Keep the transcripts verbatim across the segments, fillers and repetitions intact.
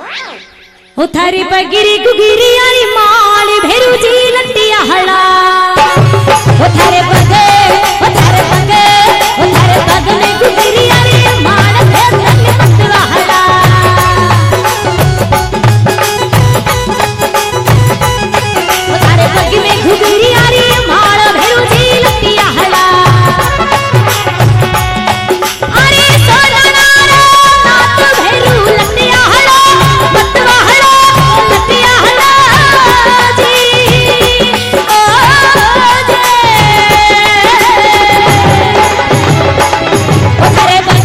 ओ थारे बगिरी गुगिरी यारी माल भेरू जी लटिया हला ओ थारे बगे ओ थारे बगे ओ थारे बग में गुगिरी यारी माल भेरू लटिया हला ओ थारे बग में गुगिरी यारी माल भेरू जी लटिया हला अरे सोना नारा नाथ भेरू लटिया हला मतवा Bye.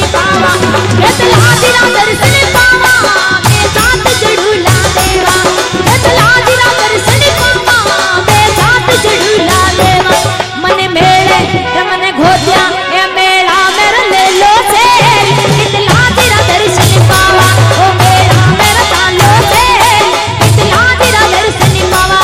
पावा घेतला दिला दर्शन पावा मैं साथ चढूला देवा घेतला दिला दर्शन पावा मैं साथ चढूला देवा मन मेळे मन घोद्या ए मेळा मेरा ले लो से घेतला दिला दर्शन पावा ओ मेळा मेरा चालो से घेतला दिला दर्शन पावा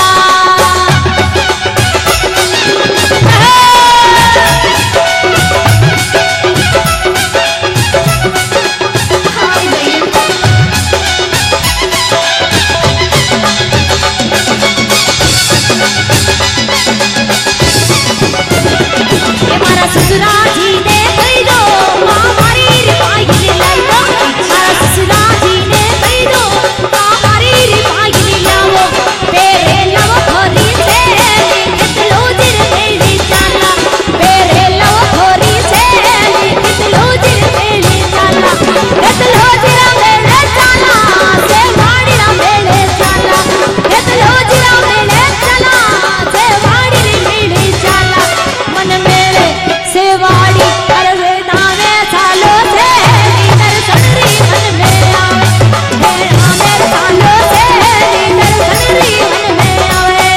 ससुरा जी ने कही दो हमारी रिपाई लाई दो मारा ससुरा जी ने कही दो हमारी रिपाई लाओ पेरे लव थोरी से कितलो जिर मेरी चाला पेरे लव थोरी से कितलो जिर मेरी चाला कितलो जिर मेरे चाला से वाड़ी ना मेरे चाला कितलो जिर मेरे चाला से वाड़ी मेरी चाला मन मेरे सेवाड़ी करवे नावे सालो से नीतर सनरी मन में आवे मेरा मेरे सालो से नीतर सनरी मन में आवे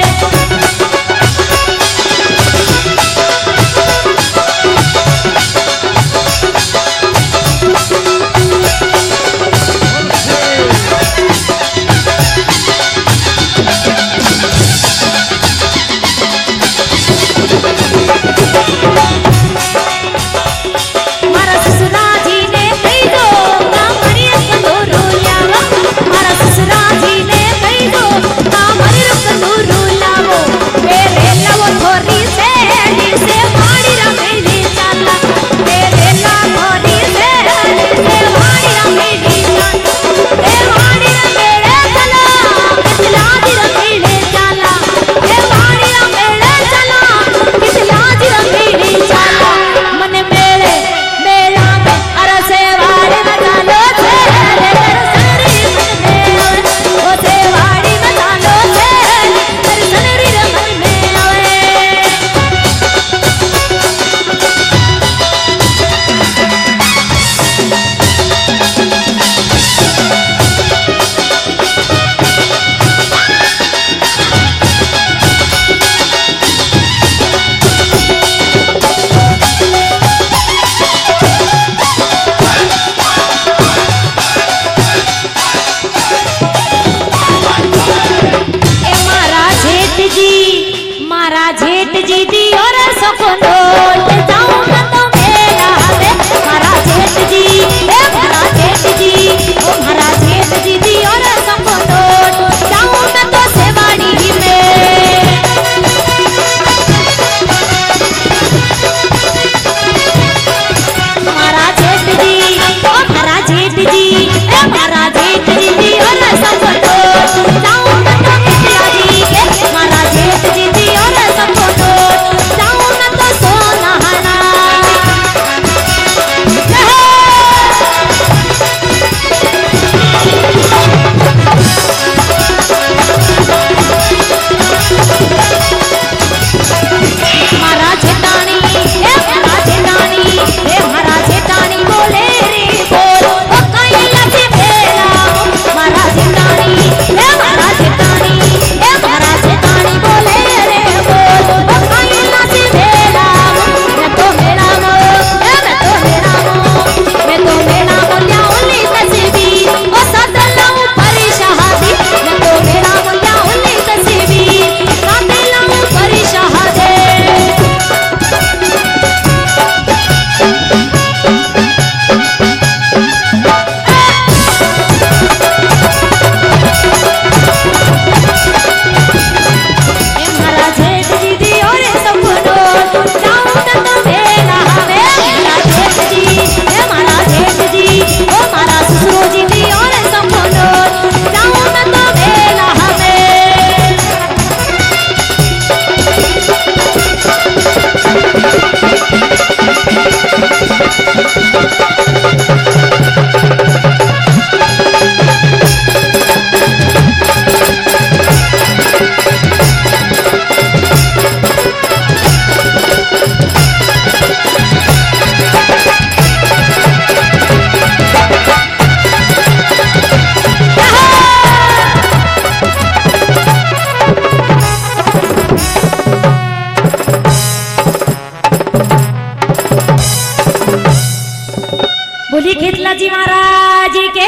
मारा ससुरा जी ने कही दो हमारी कंदूरू लावो मारा ससुरा जी ने कही दो हमारी कंदूरू लावो मेरे लवो थोरी से से वाड़ी रा मेरी चाला मेरे ला थोरी से से वाड़ी रा मेरी चाला ए वाड़ी रा मेरे चला कितला दी रा मेरे चाला ए वाड़ी रा मेरे चला कितला दी रा मेरी चाला मन मेरे मेला में अरसे वाड़ी में चालो से तेरे सनरी मन में आवे ओ से वाड़ी में चालो से तेरे सनरी मन में आवे ए मारा जेठ जी मारा जेठ जी दी और सपनो जाऊं मैं तो मेला वे मारा जेठ जी ए मारा जेठ जी ओ मारा जेठ जी दी और सपनो जाऊं मैं तो सेवाड़ी में मारा जेठ जी ओ मारा जेठ जी ए मारा जेठ जी दी और सपनो जाऊं मैं तो कितला जी के मारा जेठ जी दी और सपनो जाऊं मैं तो सोना हना मारा जेठानी ए मारा जेठानी ए मारा जेठानी बोले रे बोल ओ कैला से मेला मारा जेठानी ए मारा जेठानी ए मारा जेठानी बोले रे बोल ओ कैला से मेला मैं तो मेरा मो ए मैं तो मेरा मो मैं तो मेरा मोल्या ओली तस्बी ओ सदलाऊ परी शहादी मैं तो मेरा मोल्या ओली तस्बी सदलाऊ परी शहादे ए मारा जेठ जी दी और सपनो जाऊं मैं तो मेला वे मारा जेठ जी ए मारा जेठ जी ओ मारा ससुर जी दी और सपनो जाऊं मैं तो मेला वे बोली खेतला जी महाराज के